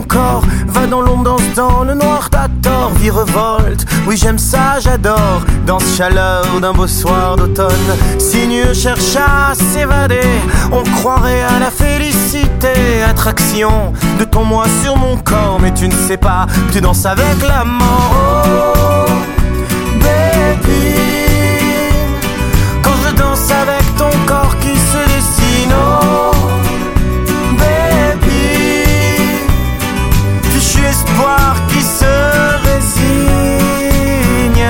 corps va dans l'ombre, danse dans le noir, t'as tort, vie revolte. Oui j'aime ça, j'adore, danse chaleur d'un beau soir d'automne. Sinueux cherche à s'évader, on croirait à la félicité. Attraction de ton moi sur mon corps, mais tu ne sais pas, tu danses avec la mort. Oh, baby, quand je danse avec ton corps qui se dessine. Oh, fichu espoir qui se résigne.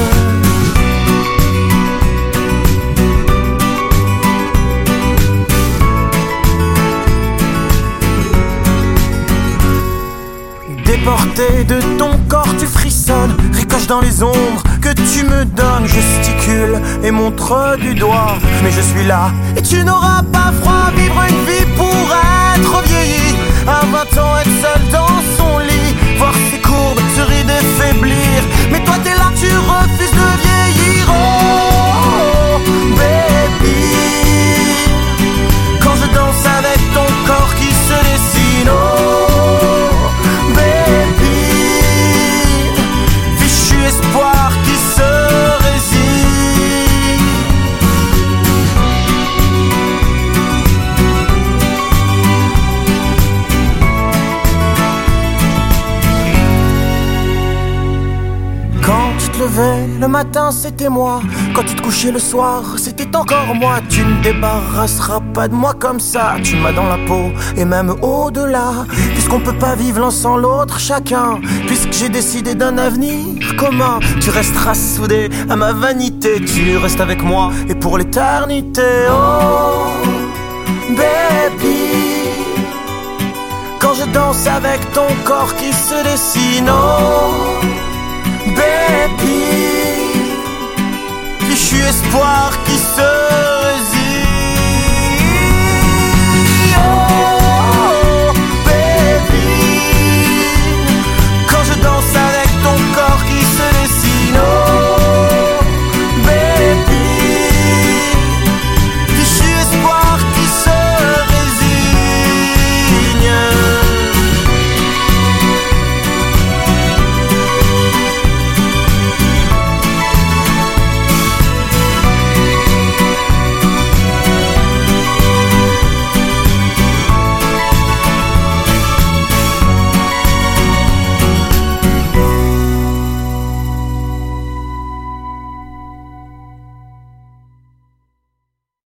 Déporté de ton corps tu frissonnes, ricoche dans les ombres que tu me donnes. Gesticule et montre du doigt, mais je suis là et tu n'auras pas froid. Vivre une vie pour être vieilli, à 20 ans être seul dans son lit, voir ses courbes se rider et faiblir. Mais toi t'es là, tu refuses de vieillir. Oh, baby, quand je danse avec ton corps qui se dessine. Oh, baby, fichu espoir qui se résigne. Quand tu te levais le matin c'était moi, quand tu te couchais le soir c'était encore moi. Tu ne débarrasseras pas de moi comme ça, tu m'as dans la peau et même au-delà. Puisqu'on peut pas vivre l'un sans l'autre chacun, puisque j'ai décidé d'un avenir commun, tu resteras soudé à ma vanité, tu restes avec moi et pour l'éternité. Oh, baby, quand je danse avec ton corps qui se dessine. Oh, baby, fichu espoir qui se